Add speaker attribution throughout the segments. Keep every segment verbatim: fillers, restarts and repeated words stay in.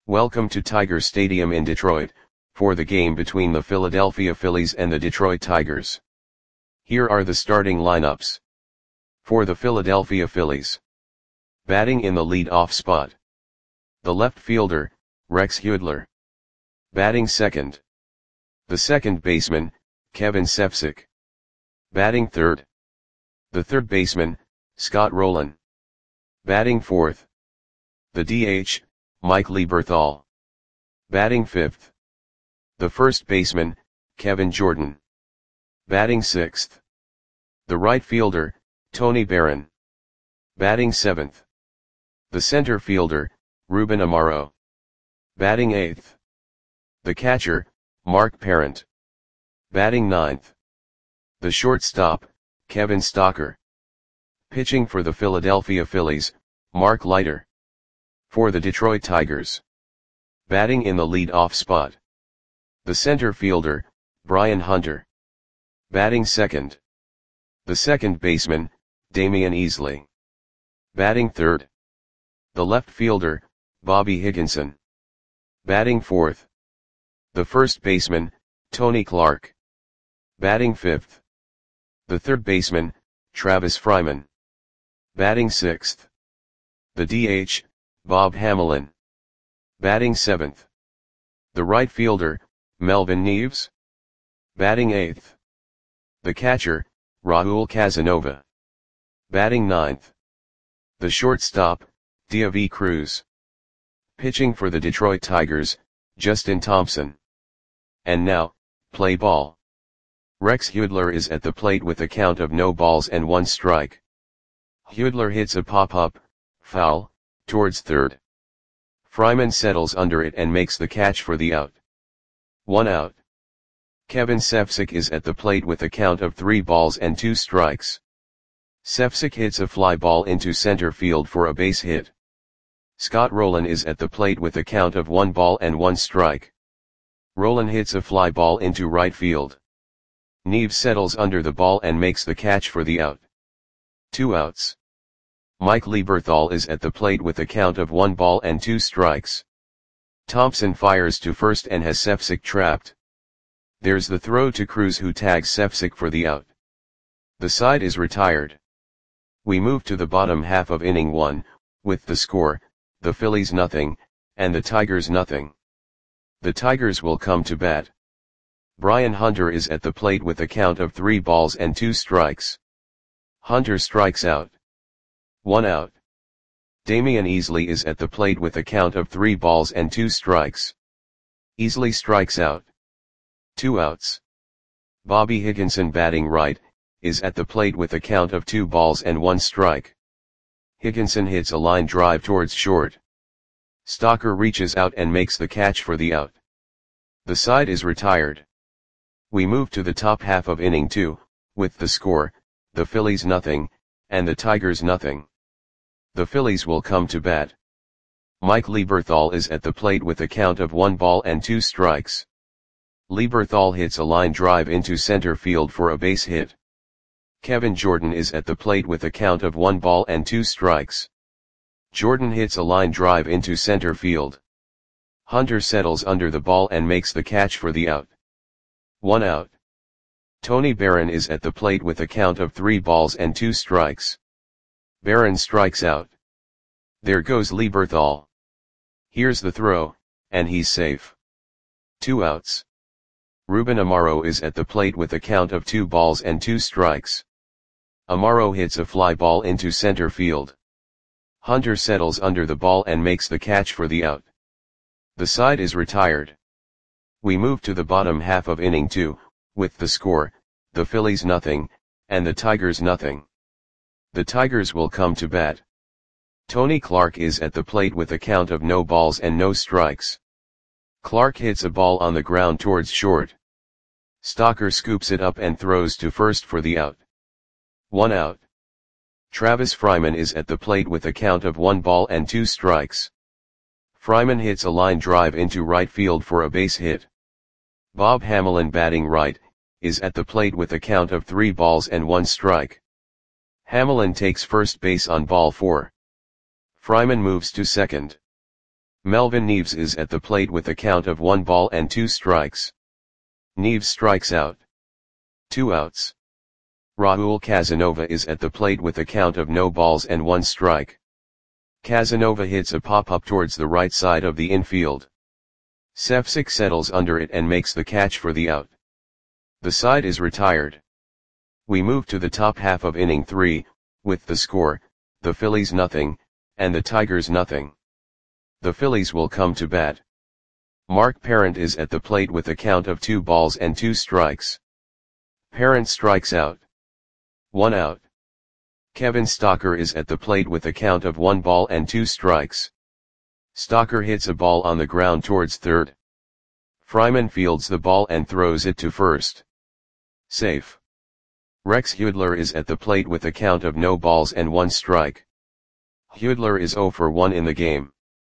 Speaker 1: Welcome to Tiger Stadium in Detroit, for the game between the Philadelphia Phillies and the Detroit Tigers. Here are the starting lineups. For the Philadelphia Phillies. Batting in the lead-off spot. The left fielder, Rex Hudler. Batting second. The second baseman, Kevin Cefcik. Batting third. The third baseman, Scott Rolen. Batting fourth. The D H, Mike Lieberthal. Batting fifth. The first baseman, Kevin Jordan. Batting sixth. The right fielder, Tony Barron. Batting seventh. The center fielder, Ruben Amaro. Batting eighth. The catcher, Mark Parent. Batting ninth. The shortstop, Kevin Stocker. Pitching for the Philadelphia Phillies, Mark Leiter. For the Detroit Tigers. Batting in the lead-off spot. The center fielder, Brian Hunter. Batting second. The second baseman, Damian Easley. Batting third. The left fielder, Bobby Higginson. Batting fourth. The first baseman, Tony Clark. Batting fifth. The third baseman, Travis Fryman. Batting sixth. The D H, Bob Hamelin. Batting seventh. The right fielder, Melvin Neves. Batting eighth. The catcher, Raul Casanova. Batting ninth. The shortstop, Diavy Cruz. Pitching for the Detroit Tigers, Justin Thompson. And now, play ball. Rex Hudler is at the plate with a count of no balls and one strike. Hudler hits a pop-up, foul, towards third. Fryman settles under it and makes the catch for the out. One out. Kevin Cefcik is at the plate with a count of three balls and two strikes. Cefcik hits a fly ball into center field for a base hit. Scott Rolen is at the plate with a count of one ball and one strike. Rolen hits a fly ball into right field. Neves settles under the ball and makes the catch for the out. Two outs. Mike Lieberthal is at the plate with a count of one ball and two strikes. Thompson fires to first and has Cefcik trapped. There's the throw to Cruz, who tags Cefcik for the out. The side is retired. We move to the bottom half of inning one, with the score, the Phillies nothing, and the Tigers nothing. The Tigers will come to bat. Brian Hunter is at the plate with a count of three balls and two strikes. Hunter strikes out. One out. Damian Easley is at the plate with a count of three balls and two strikes. Easley strikes out. Two outs. Bobby Higginson, batting right, is at the plate with a count of two balls and one strike. Higginson hits a line drive towards short. Stocker reaches out and makes the catch for the out. The side is retired. We move to the top half of inning two, with the score, the Phillies nothing, and the Tigers nothing. The Phillies will come to bat. Mike Lieberthal is at the plate with a count of one ball and two strikes. Lieberthal hits a line drive into center field for a base hit. Kevin Jordan is at the plate with a count of one ball and two strikes. Jordan hits a line drive into center field. Hunter settles under the ball and makes the catch for the out. One out. Tony Barron is at the plate with a count of three balls and two strikes. Barron strikes out. There goes Lieberthal. Here's the throw, and he's safe. Two outs. Ruben Amaro is at the plate with a count of two balls and two strikes. Amaro hits a fly ball into center field. Hunter settles under the ball and makes the catch for the out. The side is retired. We move to the bottom half of inning two, with the score, the Phillies nothing, and the Tigers nothing. The Tigers will come to bat. Tony Clark is at the plate with a count of no balls and no strikes. Clark hits a ball on the ground towards short. Stocker scoops it up and throws to first for the out. One out. Travis Fryman is at the plate with a count of one ball and two strikes. Fryman hits a line drive into right field for a base hit. Bob Hamelin, batting right, is at the plate with a count of three balls and one strike. Hamelin takes first base on ball four. Fryman moves to second. Melvin Neves is at the plate with a count of one ball and two strikes. Neves strikes out. Two outs. Raul Casanova is at the plate with a count of no balls and one strike. Casanova hits a pop-up towards the right side of the infield. Cefcik settles under it and makes the catch for the out. The side is retired. We move to the top half of inning three, with the score, the Phillies nothing, and the Tigers nothing. The Phillies will come to bat. Mark Parent is at the plate with a count of two balls and two strikes. Parent strikes out. One out. Kevin Stocker is at the plate with a count of one ball and two strikes. Stocker hits a ball on the ground towards third. Fryman fields the ball and throws it to first. Safe. Rex Hudler is at the plate with a count of no balls and one strike. Hudler is oh for one in the game.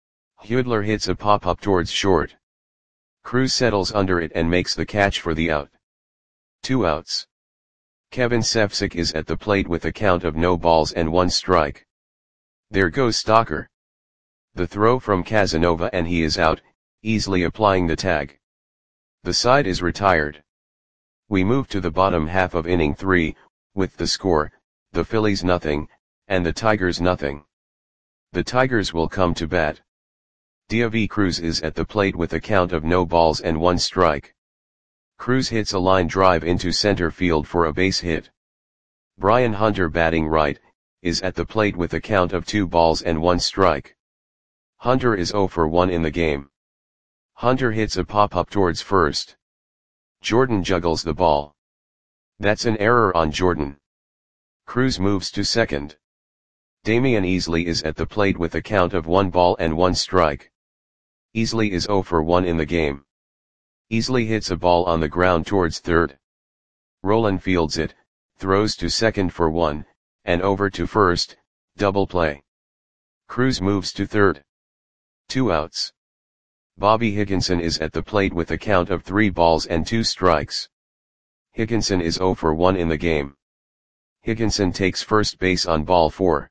Speaker 1: Hudler hits a pop-up towards short. Cruz settles under it and makes the catch for the out. Two outs. Kevin Cefcik is at the plate with a count of no balls and one strike. There goes Stocker. The throw from Casanova and he is out, easily applying the tag. The side is retired. We move to the bottom half of inning three, with the score, the Phillies nothing, and the Tigers nothing. The Tigers will come to bat. David Cruz is at the plate with a count of no balls and one strike. Cruz hits a line drive into center field for a base hit. Brian Hunter, batting right, is at the plate with a count of two balls and one strike. Hunter is oh for one in the game. Hunter hits a pop-up towards first. Jordan juggles the ball. That's an error on Jordan. Cruz moves to second. Damian Easley is at the plate with a count of one ball and one strike. Easley is oh for one in the game. Easley hits a ball on the ground towards third. Rolen fields it, throws to second for one, and over to first, double play. Cruz moves to third. Two outs. Bobby Higginson is at the plate with a count of three balls and two strikes. Higginson is oh for one in the game. Higginson takes first base on ball four.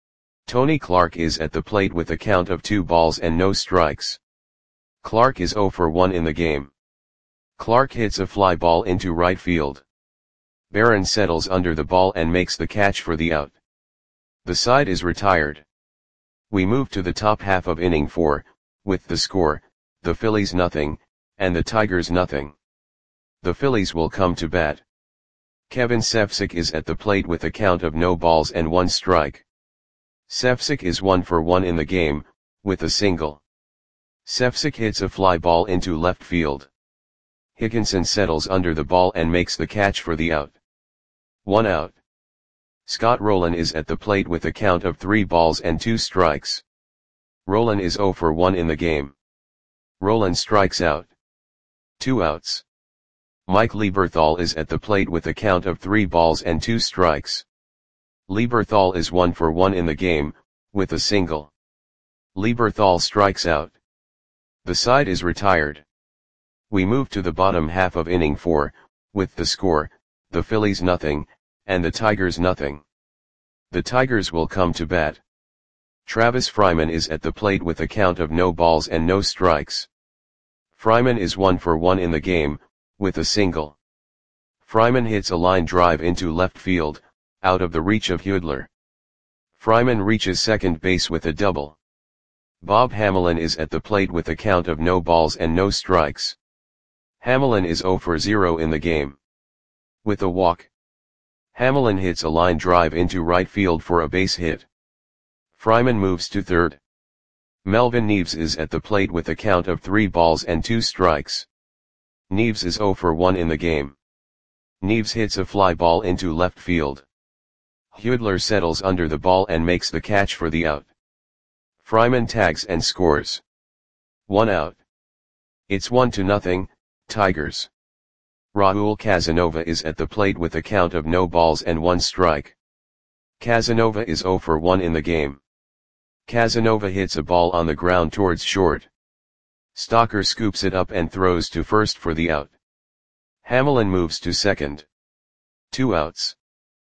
Speaker 1: Tony Clark is at the plate with a count of two balls and no strikes. Clark is oh for one in the game. Clark hits a fly ball into right field. Barron settles under the ball and makes the catch for the out. The side is retired. We move to the top half of inning four, with the score, the Phillies nothing, and the Tigers nothing. The Phillies will come to bat. Kevin Cefcik is at the plate with a count of no balls and one strike. Cefcik is one for one in the game, with a single. Cefcik hits a fly ball into left field. Higginson settles under the ball and makes the catch for the out. One out. Scott Rolen is at the plate with a count of three balls and two strikes. Rolen is oh for one in the game. Rolen strikes out. Two outs. Mike Lieberthal is at the plate with a count of three balls and two strikes. Lieberthal is one for one in the game, with a single. Lieberthal strikes out. The side is retired. We move to the bottom half of inning four, with the score, the Phillies nothing, and the Tigers nothing. The Tigers will come to bat. Travis Fryman is at the plate with a count of no balls and no strikes. Fryman is one for one in the game, with a single. Fryman hits a line drive into left field, out of the reach of Hudler. Fryman reaches second base with a double. Bob Hamelin is at the plate with a count of no balls and no strikes. Hamelin is oh for zero in the game. With a walk. Hamelin hits a line drive into right field for a base hit. Fryman moves to third. Melvin Neves is at the plate with a count of three balls and two strikes. Neves is oh for one in the game. Neves hits a fly ball into left field. Hudler settles under the ball and makes the catch for the out. Fryman tags and scores. One out. It's one to nothing, Tigers. Raul Casanova is at the plate with a count of no balls and one strike. Casanova is oh for one in the game. Casanova hits a ball on the ground towards short. Stocker scoops it up and throws to first for the out. Hamelin moves to second. Two outs.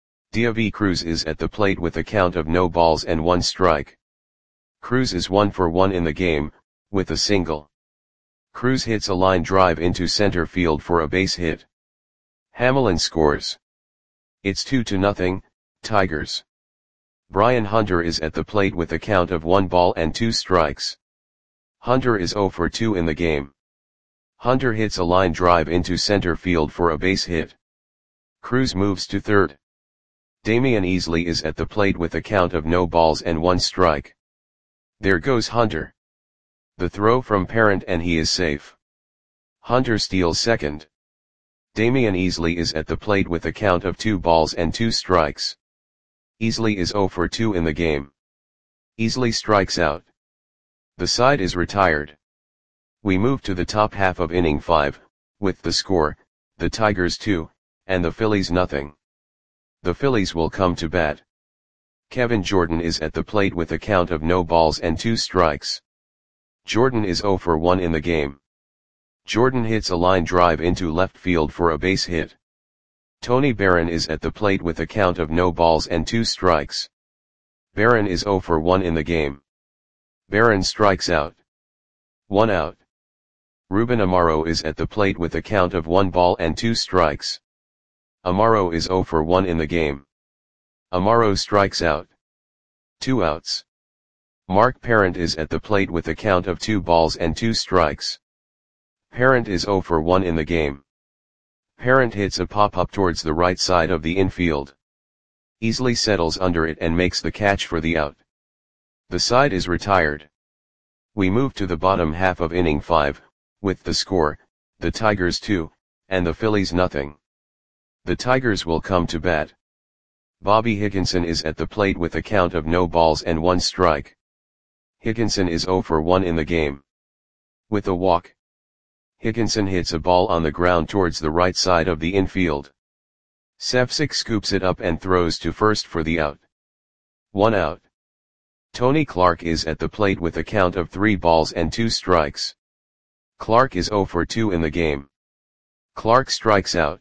Speaker 1: David Cruz is at the plate with a count of no balls and one strike. Cruz is one for one in the game, with a single. Cruz hits a line drive into center field for a base hit. Hamelin scores. It's two to nothing, Tigers. Brian Hunter is at the plate with a count of one ball and two strikes. Hunter is zero for two in the game. Hunter hits a line drive into center field for a base hit. Cruz moves to third. Damian Easley is at the plate with a count of no balls and one strike. There goes Hunter. The throw from Parent and he is safe. Hunter steals second. Damian Easley is at the plate with a count of two balls and two strikes. Easley is zero for two in the game. Easley strikes out. The side is retired. We move to the top half of inning five, with the score, the Tigers two, and the Phillies nothing. The Phillies will come to bat. Kevin Jordan is at the plate with a count of no balls and two strikes. Jordan is zero for one in the game. Jordan hits a line drive into left field for a base hit. Tony Barron is at the plate with a count of no balls and two strikes. Barron is zero for one in the game. Barron strikes out. One out. Ruben Amaro is at the plate with a count of one ball and two strikes. Amaro is zero for one in the game. Amaro strikes out. Two outs. Mark Parent is at the plate with a count of two balls and two strikes. Parent is zero for one in the game. Parent hits a pop-up towards the right side of the infield. Easley settles under it and makes the catch for the out. The side is retired. We move to the bottom half of inning five, with the score, the Tigers two, and the Phillies nothing. The Tigers will come to bat. Bobby Higginson is at the plate with a count of no balls and one strike. Higginson is zero for one in the game. With a walk. Higginson hits a ball on the ground towards the right side of the infield. Sefcik scoops it up and throws to first for the out. One out. Tony Clark is at the plate with a count of three balls and two strikes. Clark is zero for two in the game. Clark strikes out.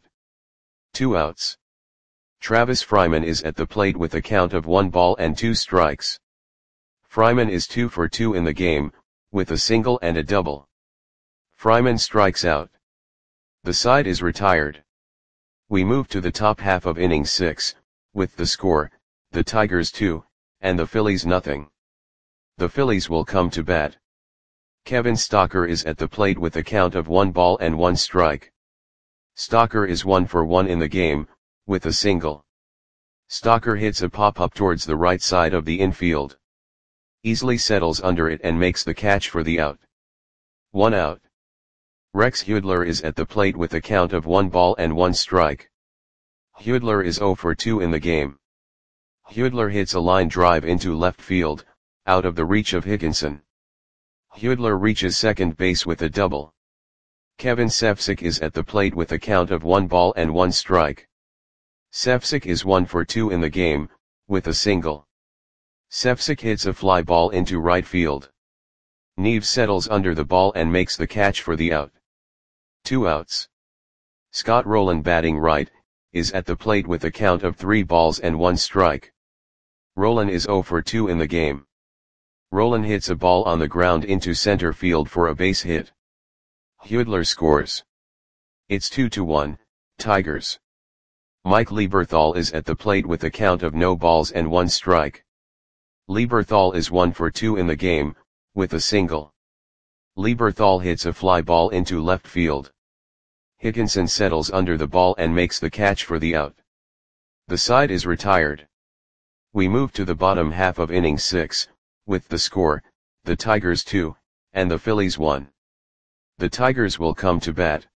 Speaker 1: Two outs. Travis Fryman is at the plate with a count of one ball and two strikes. Fryman is two for two in the game, with a single and a double. Fryman strikes out. The side is retired. We move to the top half of inning six, with the score, the Tigers two, and the Phillies nothing. The Phillies will come to bat. Kevin Stocker is at the plate with a count of one ball and one strike. Stocker is one for one in the game, with a single. Stocker hits a pop-up towards the right side of the infield. Easley settles under it and makes the catch for the out. One out. Rex Hudler is at the plate with a count of one ball and one strike. Hudler is zero for two in the game. Hudler hits a line drive into left field, out of the reach of Higginson. Hudler reaches second base with a double. Kevin Sefcik is at the plate with a count of one ball and one strike. Sefcik is one for two in the game, with a single. Sefcik hits a fly ball into right field. Neves settles under the ball and makes the catch for the out. Two outs. Scott Rowland, batting right, is at the plate with a count of three balls and one strike. Rowland is zero for two in the game. Rowland hits a ball on the ground into center field for a base hit. Hudler scores. It's two to one, Tigers. Mike Lieberthal is at the plate with a count of no balls and one strike. Lieberthal is one for two in the game, with a single. Lieberthal hits a fly ball into left field. Higginson settles under the ball and makes the catch for the out. The side is retired. We move to the bottom half of inning six, with the score, the Tigers two, and the Phillies one. The Tigers will come to bat.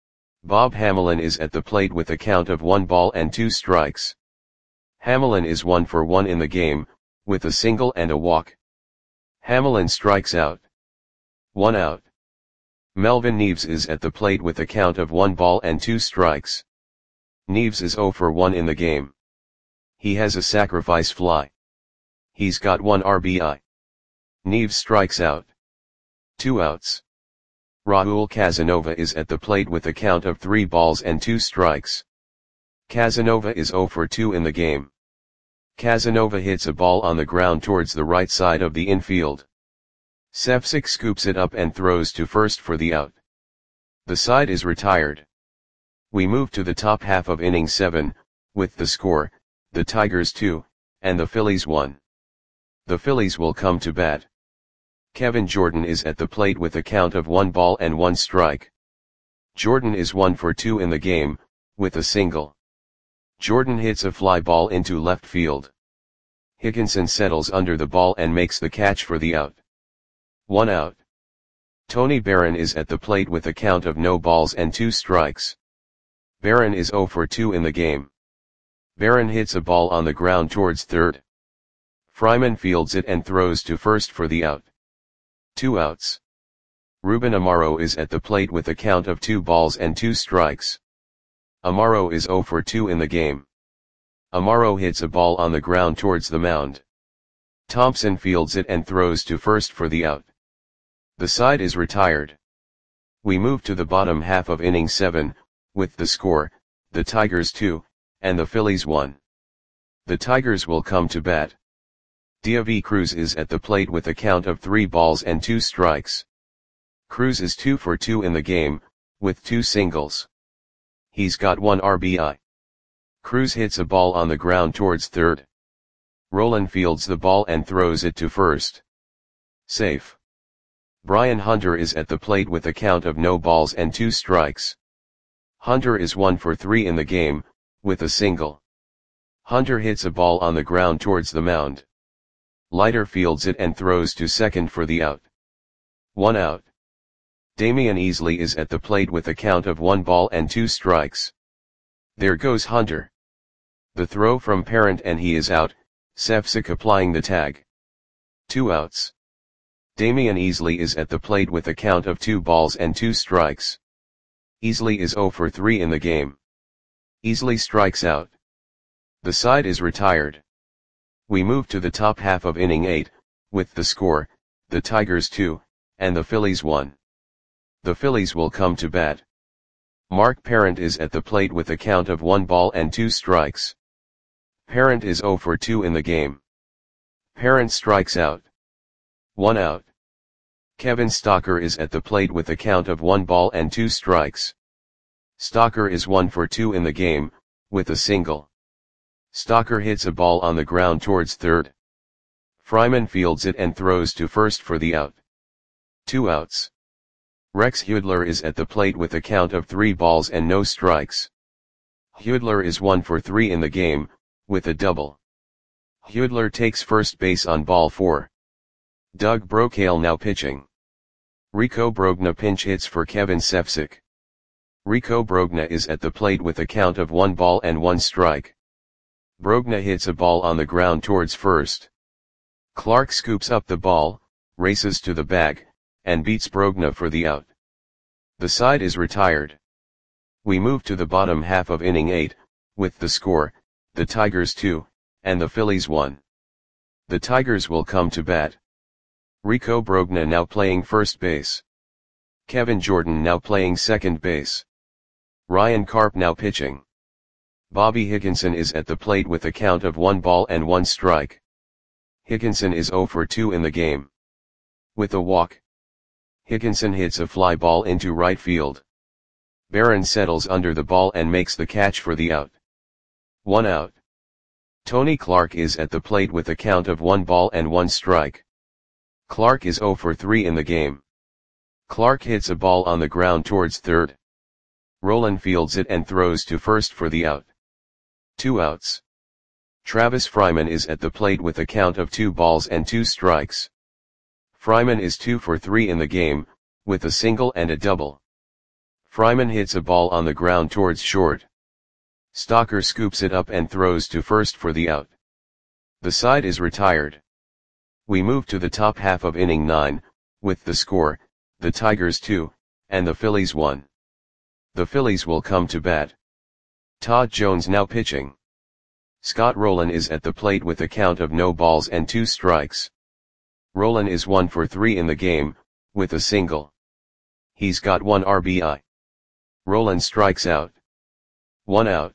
Speaker 1: Bob Hamelin is at the plate with a count of one ball and two strikes. Hamelin is one for one in the game, with a single and a walk. Hamelin strikes out. One out. Melvin Neves is at the plate with a count of one ball and two strikes. Neves is zero for one in the game. He has a sacrifice fly. He's got one R B I. Neves strikes out. Two outs. Raul Casanova is at the plate with a count of three balls and two strikes. Casanova is zero for two in the game. Casanova hits a ball on the ground towards the right side of the infield. Sepsic scoops it up and throws to first for the out. The side is retired. We move to the top half of inning seven, with the score, the Tigers two, and the Phillies one. The Phillies will come to bat. Kevin Jordan is at the plate with a count of one ball and one strike. Jordan is one for two in the game, with a single. Jordan hits a fly ball into left field. Higginson settles under the ball and makes the catch for the out. One out. Tony Barron is at the plate with a count of no balls and two strikes. Barron is zero for two in the game. Barron hits a ball on the ground towards third. Fryman fields it and throws to first for the out. Two outs. Ruben Amaro is at the plate with a count of two balls and two strikes. Amaro is zero for two in the game. Amaro hits a ball on the ground towards the mound. Thompson fields it and throws to first for the out. The side is retired. We move to the bottom half of inning seven, with the score, the Tigers two, and the Phillies one. The Tigers will come to bat. Diavi Cruz is at the plate with a count of three balls and two strikes. Cruz is two for two in the game, with two singles. He's got one R B I. Cruz hits a ball on the ground towards third. Rolen fields the ball and throws it to first. Safe. Brian Hunter is at the plate with a count of no balls and two strikes. Hunter is one for three in the game, with a single. Hunter hits a ball on the ground towards the mound. Leiter fields it and throws to second for the out. One out. Damian Easley is at the plate with a count of one ball and two strikes. There goes Hunter. The throw from Parent and he is out, Sepsic applying the tag. Two outs. Damian Easley is at the plate with a count of two balls and two strikes. Easley is zero for three in the game. Easley strikes out. The side is retired. We move to the top half of inning eight, with the score, the Tigers two, and the Phillies one. The Phillies will come to bat. Mark Parent is at the plate with a count of one ball and two strikes. Parent is zero for two in the game. Parent strikes out. One out. Kevin Stocker is at the plate with a count of one ball and two strikes. Stocker is one for two in the game, with a single. Stocker hits a ball on the ground towards third. Fryman fields it and throws to first for the out. Two outs. Rex Hudler is at the plate with a count of three balls and no strikes. Hudler is one for three in the game, with a double. Hudler takes first base on ball four. Doug Brocail now pitching. Rico Brogna pinch hits for Kevin Sepsic. Rico Brogna is at the plate with a count of one ball and one strike. Brogna hits a ball on the ground towards first. Clark scoops up the ball, races to the bag, and beats Brogna for the out. The side is retired. We move to the bottom half of inning eight, with the score, the Tigers two, and the Phillies one. The Tigers will come to bat. Rico Brogna now playing first base. Kevin Jordan now playing second base. Ryan Karp now pitching. Bobby Higginson is at the plate with a count of one ball and one strike. Higginson is zero for two in the game. With a walk. Higginson hits a fly ball into right field. Barron settles under the ball and makes the catch for the out. One out. Tony Clark is at the plate with a count of one ball and one strike. Clark is zero for three in the game. Clark hits a ball on the ground towards third. Rolen fields it and throws to first for the out. Two outs. Travis Fryman is at the plate with a count of two balls and two strikes. Fryman is two for three in the game, with a single and a double. Fryman hits a ball on the ground towards short. Stocker scoops it up and throws to first for the out. The side is retired. We move to the top half of inning nine, with the score, the Tigers two, and the Phillies one. The Phillies will come to bat. Todd Jones now pitching. Scott Rolen is at the plate with a count of no balls and two strikes. Rolen is one for three in the game, with a single. He's got one R B I. Rolen strikes out. One out.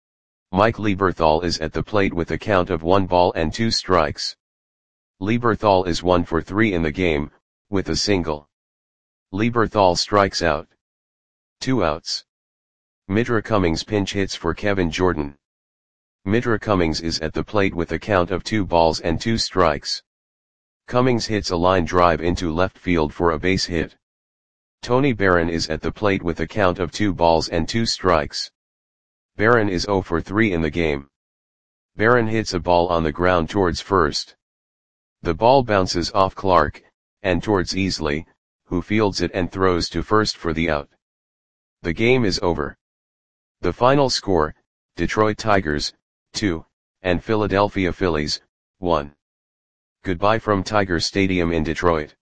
Speaker 1: Mike Lieberthal is at the plate with a count of one ball and two strikes. Lieberthal is one for three in the game, with a single. Lieberthal strikes out. Two outs. Mitra Cummings pinch hits for Kevin Jordan. Mitra Cummings is at the plate with a count of two balls and two strikes. Cummings hits a line drive into left field for a base hit. Tony Barron is at the plate with a count of two balls and two strikes. Barron is oh for three in the game. Barron hits a ball on the ground towards first. The ball bounces off Clark, and towards Easley, who fields it and throws to first for the out. The game is over. The final score, Detroit Tigers, two, and Philadelphia Phillies, one. Goodbye from Tiger Stadium in Detroit.